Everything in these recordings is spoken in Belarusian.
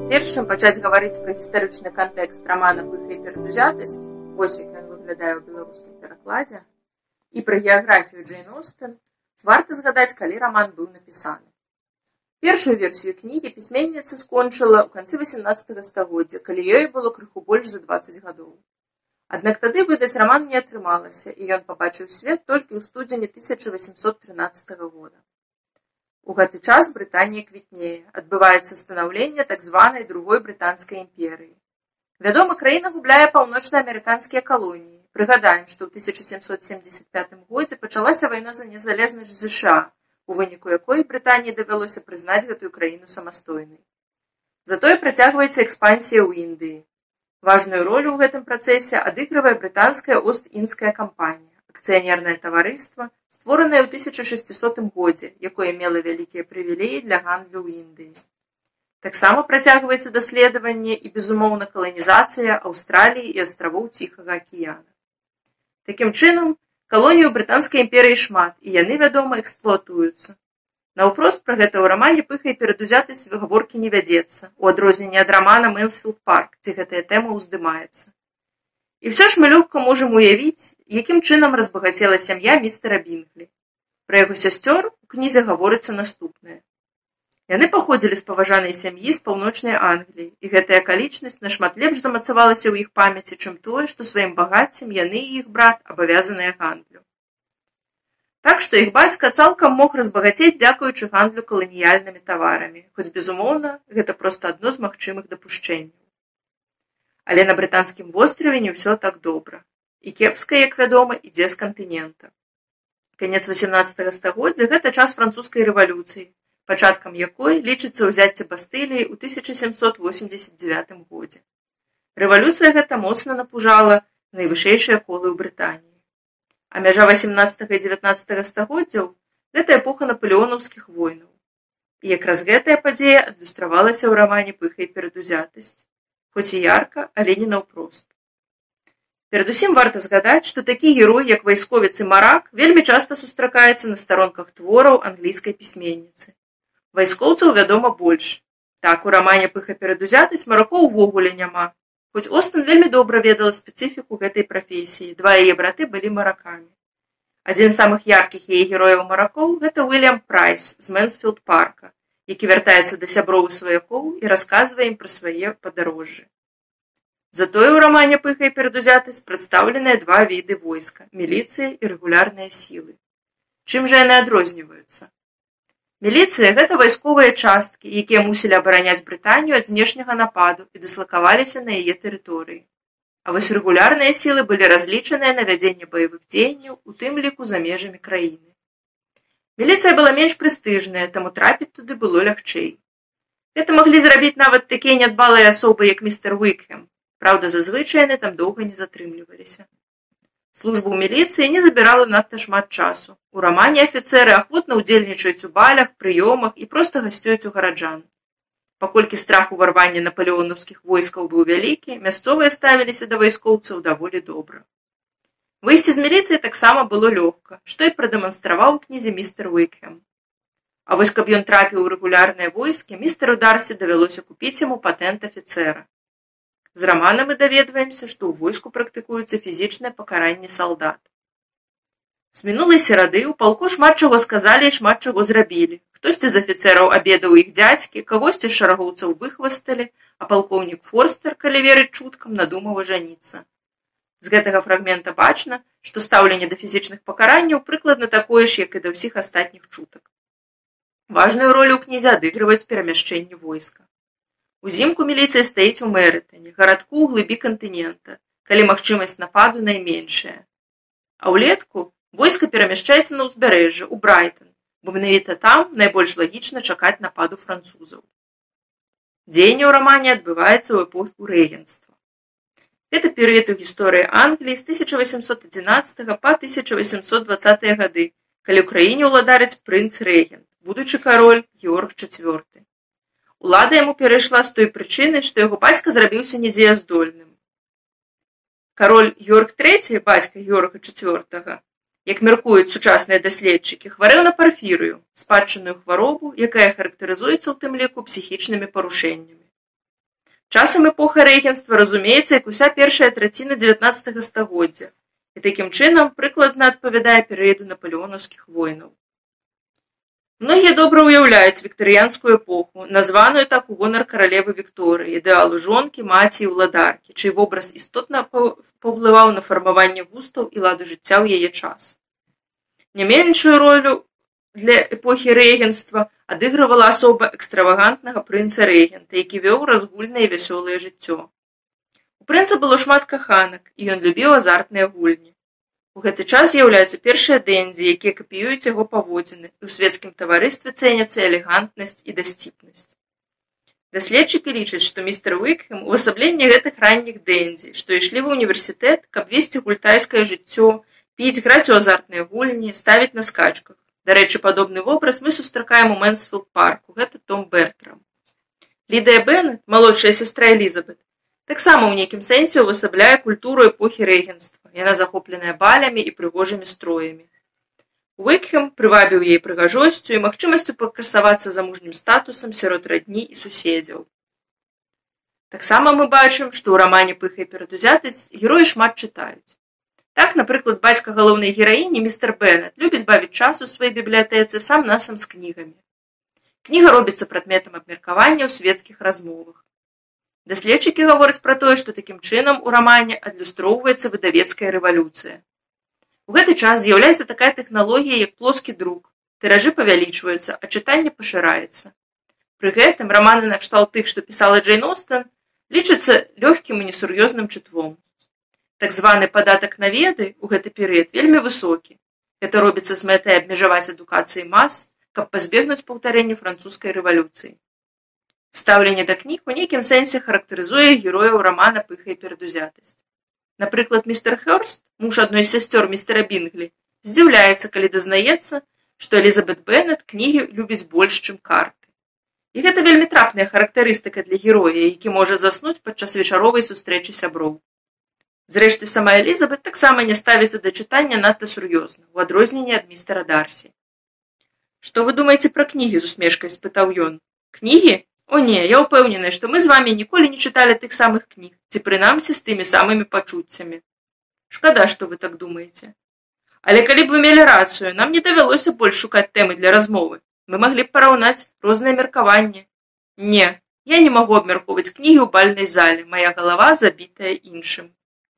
Перш чым пачаць гаварыць пра гістарычны кантэкст рамана «Пыха і перадузятасць», вось як ён выглядае ў беларускім перакладзе, і пра геаграфію Джейн Остэн, варта згадаць, калі раман быў напісаны. Першую версію кнігі пісьменніца скончыла ў канцы 18 стагоддзя, калі ёй было крыху больш за 20 гадоў. Аднак тады выдаць раман не атрымалася, і ён пабачыў свет толькі ў студзені 1813 года. У гэты час Брытанія квітнее, адбываецца станаўленне так званай другой брытанскай імперыі. Вядома, краіна губляе паўночнаамерыканскія калоніі. Прыгадаем, што ў 1775 годзе пачалася вайна за незалежнасць ЗША, у выніку якой Брытаніі давялося прызнаць гэтую краіну самастойнай. Затое працягваецца экспансія ў Індыі. Важную ролю ў гэтым працэсе адыгрывае брытанская Ост-Індская кампанія, акцыянернае таварыства, створанае ў 1600 годзе, якое мела вялікія прывілеі для гандлю ў Індыі. Таксама працягваецца даследаванне і, безумоўна, каланізацыя Аўстраліі і астравоў Ціхага акіяна. Такім чынам, калоній у брытанскай імперыі шмат, і яны, вядома, эксплуатуюцца. Наўпрост пра гэта ў рамане «Пыха і перадузятасць» гаворкі не вядзецца, у адрозненне ад рамана «Мэнсфілд парк», дзе гэтая тэма ўздымаецца. І ўсё ж мы лёгка можам уявіць, якім чынам разбагацела сям'я містера Бінглі. Пра яго сясцёр у кнізе гаворыцца наступнае. Яны паходзілі з паважанай сям'і з паўночнай Англіі, і гэтая акалічнасць нашмат лепш замацавалася ў іх памяці, чым тое, што сваім багаццем яны і іх брат абавязаныя гандлю. Так што іх бацька цалкам мог разбагацець дзякуючы гандлю каланіяльнымі таварамі, хоць, безумоўна, гэта проста адно з магчымых дапушчэнняў. Але на брытанскім востраве не ўсё так добра. І кепска, як вядома, ідзе з кантынента. Канец 18 стагоддзя – гэта час французскай рэвалюцыі, пачаткам якой лічыцца ўзяцце Бастыліі ў 1789 годзе. Рэвалюцыя гэта моцна напужала найвышэйшыя колы ў Брытаніі. А мяжа 18 і 19 стагоддзяў – гэта эпоха напалеонаўскіх войнаў. І якраз гэтая падзея адлюстравалася ў рамане «Пыха і перадузятасць». Хоць і ярка, але не наўпрост. Перадусім варта згадаць, што такі герой, як вайсковец і марак, вельмі часта сустракаецца на старонках твораў англійскай пісьменніцы. Вайскоўцаў, вядома, больш. Так, у рамане «Пыха перадузятасць» маракоў увогуле няма. Хоць Остэн вельмі добра ведала спецыфіку гэтай прафесіі, два яе браты былі маракамі. Адзін з самых яркіх яе герояў-маракоў – гэта Уільям Прайс з Мэнсфілд парка, які вяртаецца да сяброў і сваякоў і расказвае ім пра свае падарожжы. Затое ў рамане «Пыха і перадузятасць» прадстаўленыя два віды войска – міліцыя і рэгулярныя сілы. Чым жа яны адрозніваюцца? Міліцыя – гэта вайсковыя часткі, якія мусілі абараняць Брытанію ад знешняга нападу і дыслакаваліся на яе тэрыторыі. А вось рэгулярныя сілы былі разлічаныя на вядзенне баявых дзеянняў, у тым ліку за межамі краіны. Міліцыя была менш прэстыжная, таму трапіць туды было лягчэй. Гэта маглі зрабіць нават такія нядбалыя асобы, як містер Уікхэм. Праўда, зазвычай яны там доўга не затрымліваліся. Служба ў міліцыі не забірала надта шмат часу. У рамане афіцэры ахвотна ўдзельнічаюць у балях, прыёмах і проста гасцююць у гараджан. Паколькі страх уварвання напалеонаўскіх войскаў быў вялікі, мясцовыя ставіліся да вайскоўцаў даволі добра. Выйсці з міліцыі таксама было лёгка, што і прадэманстраваў у кнізе містер Уікхэм. А вось каб ён трапіў у рэгулярныя войскі, містеру Дарсі давялося купіць яму патэнт афіцэра. З рамана мы даведваемся, што ў войску практыкуецца фізічнае пакаранне салдат. З минулай серады ў палку шмат чаго сказалі і шмат чаго зрабілі. Хтосьці з афіцэраў абедаў іх дзядзькі, кагосьці з шарагоўцаў выхвасталі, а палкоўнік Форстер, калі верыць чуткам, надумаў ажаніцца. З гэтага фрагмента бачна, што стаўленне да фізічных пакаранняў прыкладна такое ж, як і да ўсіх астатніх чутак. Важную ролю ў кнізе адыгрываюць перамяшчэнні войска. Узімку міліцыя стаіць у Мэрытане, гарадку ў глыбі кантынента, калі магчымасць нападу найменшая. А ўлетку войска перамяшчаецца на ўзбярэжжа, у Брайтан, бо менавіта там найбольш лагічна чакаць нападу французаў. Дзеянне ў рамане адбываецца ў эпоху рэгенцтва. Гэта перыяд у гісторыі Англіі з 1811 па 1820 гады, калі ў краіне ўладарыць прынц-рэгент, будучы кароль Георг IV. Улада яму перайшла з той прычыны, што яго бацька зрабіўся недзеяздольным. Кароль Георг III, бацька Георга IV, як мяркуюць сучасныя даследчыкі, хварэў на парфірыю, спадчынную хваробу, якая характарызуецца ў тым ліку псіхічнымі парушэннямі. Часам эпоха рэгенства разумеецца як уся першая траціна 19 стагоддзя і такім чынам прыкладна адпавядае перыяду напалеонаўскіх войнаў. Многія добра ўяўляюць віктарыянскую эпоху, названую так у гонар каралевы Вікторыі, ідэалу жонкі, маці і ўладаркі, чый вобраз істотна паўплываў на фармаванне густаў і ладу жыцця ў яе час. Не меншую ролю для эпохі рэгенства адыгрывала асоба экстравагантнага прынца-рэгента, які вёў разгульнае і вясёлае жыццё. У прынца было шмат каханак, і ён любіў азартныя гульні. У гэты час з'яўляюцца першыя дэндзі, якія капіююць яго паводзіны, і ў свецкім таварыстве цэняцца элегантнасць і дасціпнасць. Даследчыкі лічаць, што містер Уікхэм увасабленне гэтых ранніх дэндзі, што ішлі ва ўніверсітэт, каб весці гультайскае жыццё, піць, граць у азартныя гульні, ставіць на скачках. Дарэчы, падобны вобраз мы сустракаем у Мэнсфілд-парку, гэта Том Бертрам. Лідыя Беннет, малодшая сястра Элізабет, таксама ў нейкім сэнсе ўвасабляе культуру эпохі рэгенства. Яна захопленая балямі і прыгожымі строямі. Уікхэм прывабіў яе прыгажосцю і магчымасцю пакрасавацца замужнім статусам сярод радні і суседзяў. Таксама мы бачым, што ў рамане «Пыха і перадузятасць» героі шмат чытаюць. Так, напрыклад, бацька галоўнай гераіні, містер Беннет, любіць бавіць час у сваёй бібліятэцы сам-насам з кнігамі. Кніга робіцца прадметам абмеркавання ў свецкіх размовах. Даследчыкі гавораць пра тое, што такім чынам у рамане адлюстроўваецца выдавецкая рэвалюцыя. У гэты час з'яўляецца такая тэхналогія, як плоскі друк. Тыражы павялічваюцца, а чытанне пашыраецца. Пры гэтым раманы накшталт тых, што пісала Джейн Остэн, лічацца лёгкім і несур'ёзным чытвом. Так званы падатак на веды ў гэты перыяд вельмі высокі. Гэта робіцца з мэтай абмежаваць адукацыі мас, каб пазбегнуць паўтарэння французскай рэвалюцыі. Стаўленне да кніг у нейкім сэнсе характарызуе герояў рамана «Пыха і перадузятасць». Напрыклад, містер Хёрст, муж адной з сясцёр містера Бінглі, здзіўляецца, калі дазнаецца, што Элізабет Беннет кнігі любіць больш, чым карты. І гэта вельмі трапная характарыстыка для героя, які можа заснуць падчас вечаровай сустрэчы сяброў. Зрэшты, сама Элізабет таксама не ставіцца да чытання надта сур'ёзна, у адрозненне ад містера Дарсі. «Што вы думаеце пра кнігі?» – з усмешкай спытаў ён. «Кнігі? О не, я ўпэўнены, што мы з вамі ніколі не чыталі тых самых кніг, ці прынамсі з тымі самымі пачуццямі. Шкада, што вы так думаеце. Але калі б вы мелі рацыю, нам не давялося больш шукаць тэмы для размовы. Мы маглі б параўнаць розныя меркаванні. Не, я не магу абмяркоўваць кнігі ў бальнай зале, мая галава забітая іншым».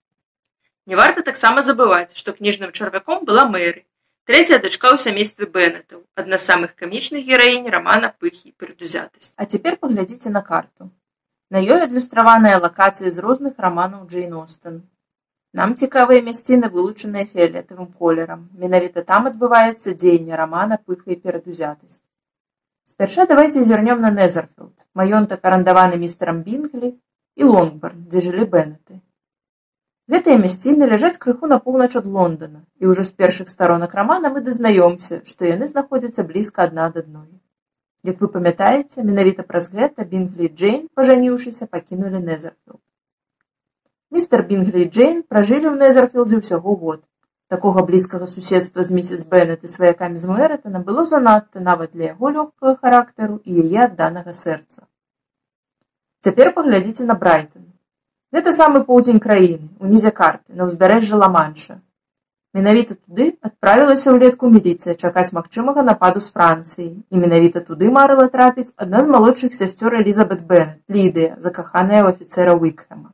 Не варта таксама забываць, што кніжным чарвяком была Мэры, трэцяя дачка ў сямействе Беннетаў, адна з самых камічных гераінь рамана «Пыхі і перадузятасць». А цяпер паглядзіце на карту. На ёй адлюстраваныя лакацыі з розных раманаў Джейн Остэн. Нам цікавыя мясціны, вылучаныя фіялетавым колерам. Менавіта там адбываецца дзеянне рамана «Пыха і перадузятасць». Спярша давайце зірнём на Незерфілд, маёнтак арандаваны містэрам Бінглі, і Лонгбарн, дзе жылі Беннеты. Гэтыя мясціны ляжаць крыху на поўнач ад Лондона, і ўжо з першых старонак рамана мы дазнаёмся, што яны знаходзяцца блізка адна ад адной. Як вы памятаеце, менавіта праз гэта Бінглі і Джейн, пажаніўшыся, пакінулі Незерфілд. Містер Бінглі і Джейн пражылі ў Незерфілдзе ўсяго год. Такога блізкага суседства з місіс Беннет і сваякамі з Мэрытана было занадта нават для яго лёгкага характару і яе адданага сэрца. Цяпер паглядзіце на Брайтон. Гэта самы поўдзень краіны, унізе карты, на ўзбярэжжы Ла-Манша. Менавіта туды адправілася ўлетку міліцыя чакаць магчымага нападу з Францыі, і менавіта туды марыла трапіць адна з малодшых сясцёр Элізабет Беннет, Лідыя, закаханая ў афіцэра Уікхэма.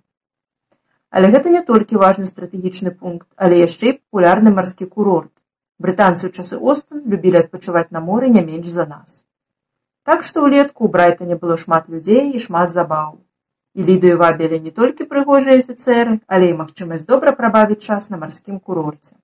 Але гэта не толькі важны стратэгічны пункт, але яшчэ і папулярны марскі курорт. Брытанцы ў часы Остэн любілі адпачываць на моры не менш за нас. Так што ўлетку ў Брайтане было шмат людзей і шмат забаў. І Лідыю вабілі не толькі прыгожыя афіцэры, але і магчымасць добра прабавіць час на марскім курорце.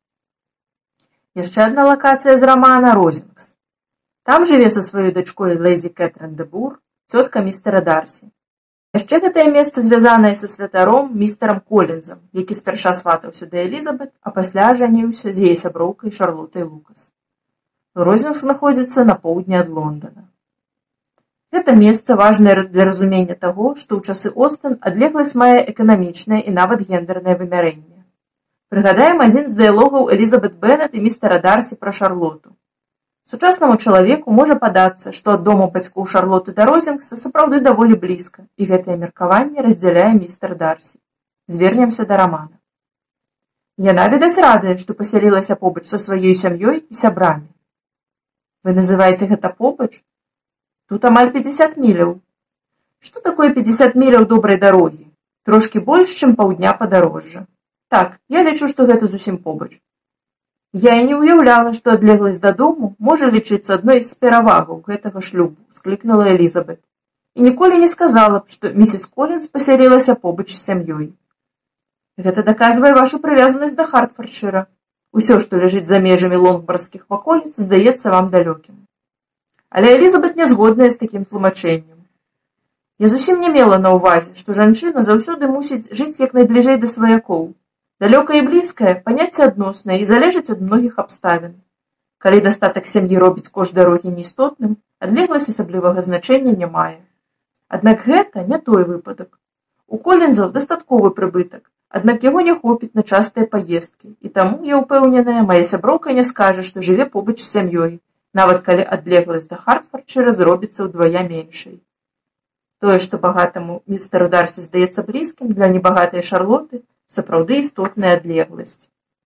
Яшчэ адна лакацыя з рамана «Розінгс». Там жыве са сваёй дачкой лэдзі Кэтрын де Бур, цётка містера Дарсі. Яшчэ гэтае месца звязанае са святаром містэрам Колінзам, які спярша сватаўся да Элізабет, а пасля ажаніўся з яе сяброўкай Шарлотай Лукас. Розінгс знаходзіцца на поўдні ад Лондона. Гэта месца важнае для разумення таго, што ў часы Остэн адлегласць мае эканамічнае і нават гендернае вымярэнне. Прыгадаем адзін з дыялогаў Элізабет Беннет і містера Дарсі пра Шарлоту. Сучаснаму чалавеку можа падацца, што ад дому бацькоў Шарлоты да Розінгса сапраўды даволі блізка, і гэтае меркаванне раздзяляе містер Дарсі. Звернемся да рамана. Яна, відаць, радая, што пасялілася побач са сваёй сям'ёй і сябрамі. Вы называеце гэта побач? Тут амаль 50 міляў. Што такое 50 міляў добрай дарогі? Трошкі больш, чым паўдня падарожжа. Так, я лічу, што гэта зусім побач. Я і не ўяўляла, што адлегласць дадому можа лічыцца адной з перавагаў гэтага шлюбу, склікнула Элізабет. І ніколі не сказала б, што місіс Колінс пасялілася побач з сям'ёй. Гэта даказвае вашу прывязанасць да Хартфордшыра. Усё, што ляжыць за межамі лонгбарскіх ваколіц, здаецца вам далёкім. Але Элізабет не згодная з такім тлумачэннем. Я зусім не мела на ўвазе, што жанчына заўсёды мусіць жыць як найбліжэй да сваякоў. Далёкае і блізкае паняцце адноснае і залежыць ад многіх абставін. Калі дастатак сям'і робіць кошт дарогі неістотным, адлегласць асаблівага значэння не мае. Аднак гэта не той выпадак. У Колінзаў дастатковы прыбытак, аднак яго не хопіць на частыя паездкі, і таму, я ўпэўненая, мая сяброўка не скажа, што жыве побач з сям'ёй, нават калі адлегласць да Хартфордшыра зробіцца ўдвая меншай. Тое, што багатаму містеру Дарсі здаецца блізкім, для небагатай Шарлоты сапраўды істотная адлегласць.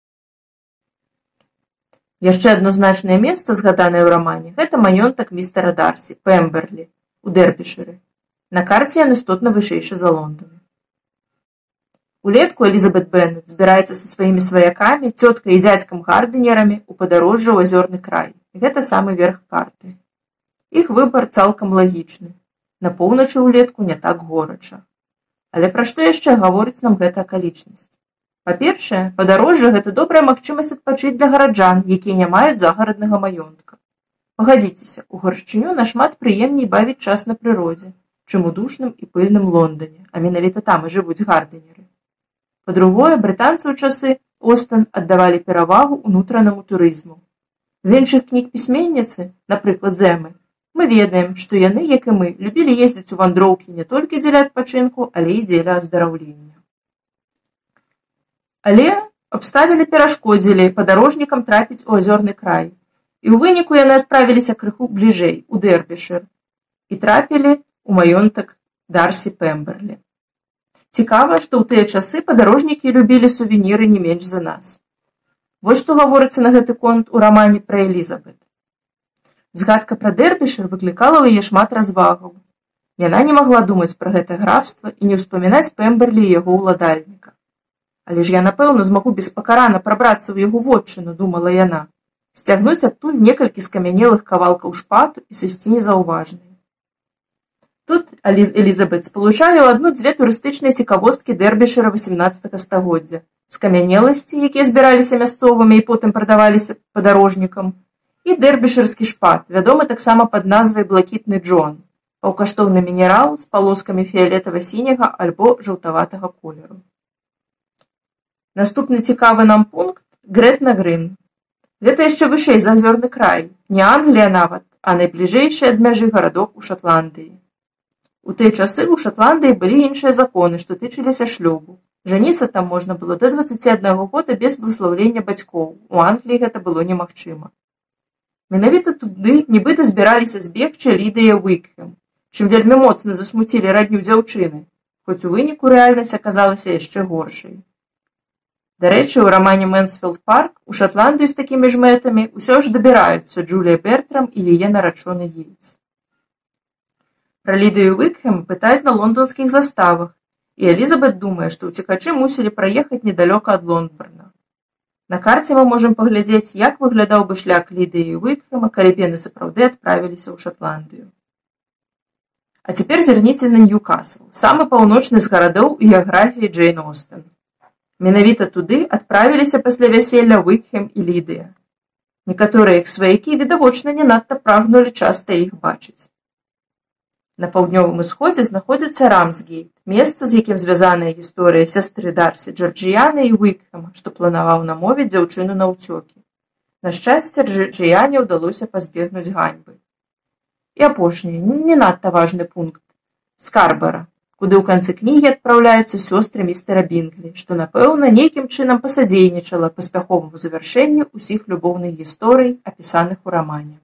Яшчэ адно значнае месца, згаданае ў рамане, гэта маёнтак містера Дарсі, Пемберлі, у Дэрбішыры. На карце ён істотна вышэйшы за Лондан. Улетку Элізабет Беннет збіраецца са сваімі сваякамі, цёткай і дзядзькам Гардынерамі ў падарожжа ў азёрны край. Гэта самы верх карты. Іх выбар цалкам лагічны. На поўначы ўлетку не так горача. Але пра што яшчэ гаворыць нам гэта акалічнасць? Па-першае, падарожжа – гэта добрая магчымасць адпачыць для гараджан, якія не маюць загараднага маёнтка. Пагадзіцеся, у гаршчыню нашмат прыемней бавіць час на прыродзе, чым у душным і пыльным Лондане, а менавіта там і жывуць Гардынеры. Па-другое, брытанцы ў часы Остэн аддавалі перавагу ўнутранаму турызму. З іншых кніг пісьменніцы, напрыклад, Зэмы, мы ведаем, што яны, як і мы, любілі ездзіць у вандроўкі не толькі дзеля адпачынку, але і дзеля аздараўлення. Але абставіны перашкодзілі падарожнікам трапіць у азёрны край, і ў выніку яны адправіліся крыху бліжэй, у Дэрбішыр, і трапілі у маёнтак Дарсі Пемберлі. Цікава, што ў тыя часы падарожнікі любілі сувеніры не менш за нас. Вось што гаворыцца на гэты конт у рамане пра Элізабет. Згадка пра Дэрбішыр выклікала ў яе шмат развагаў. Яна не магла думаць пра гэта графства і не ўспамінаць Пемберлі і яго ўладальніка. Але ж я, напэўна, змагу беспакарана прабрацца ў яго вотчыну, думала яна, сцягнуць адтуль некалькі скамянелых кавалкаў шпату і сысці незаўважнай. Тут Элізабет спалучае ў адну-дзве турыстычныя цікавосткі Дэрбішыра 18 стагоддзя, скамянеласці, якія збіраліся мясцовымі і потым прадаваліся падарожнікам, і дэрбішырскі шпат, вядомы таксама пад назвай «Блакітны Джон», паўкаштоўны мінерал з палоскамі фіялетава-сіняга альбо жаўтаватага колеру. Наступны цікавы нам пункт – Грэтна Грын. Гэта яшчэ вышэй за азёрны край, не Англія нават, а найбліжэйшы ад мяжы гарадок у Шатландыі. У тыя часы ў Шатландыі былі іншыя законы, што тычыліся шлюбу. Жаніцца там можна было да 21 года без бласлаўлення бацькоў. У Англіі гэта было немагчыма. Менавіта туды нібыта збіраліся збегчы Лідыя Уікхем, чым вельмі моцна засмуцілі радню дзяўчыны, хоць у выніку рэальнасць аказалася яшчэ горшай. Дарэчы, у рамане «Мэнсфілд Парк» у Шатландыю з такімі ж мэтамі ўсё ж дабіраюцца Джулія Бертрам і яе нарачоны Гейтс. Пра Лідыю Уікхем пытаюць на лонданскіх заставах, і Элізабет думае, што ўцекачы мусілі праехаць недалёка ад Лондбарна. На карце мы можам паглядзець, як выглядаў бы шлях Лідыі Уікхема, калі б яны сапраўды адправіліся ў Шатландыю. А цяпер зірніце на Ньюкасл, самы паўночны з гарадоў у геаграфіі Джейн Остэн. Менавіта туды адправіліся пасля вяселля Уікхем і Лідыя. Некаторыя іх сваякі відавочна не надта прагнулі часта іх бачыць. На паўднёвым усходзе знаходзіцца Рамсгейт, месца, з якім звязаная гісторыя сястры Дарсі Джорджіяны і Уікхема, што планаваў намовіць дзяўчыну на ўцёкі. На шчасце, Джорджіяне ўдалося пазбегнуць ганьбы. І апошні, не надта важны пункт – Скарбара, куды ў канцы кнігі адпраўляюцца сёстры містера Бінглі, што, напэўна, нейкім чынам пасадзейнічала паспяховаму завяршэнню ўсіх любоўных гісторый, апісаных у рамане.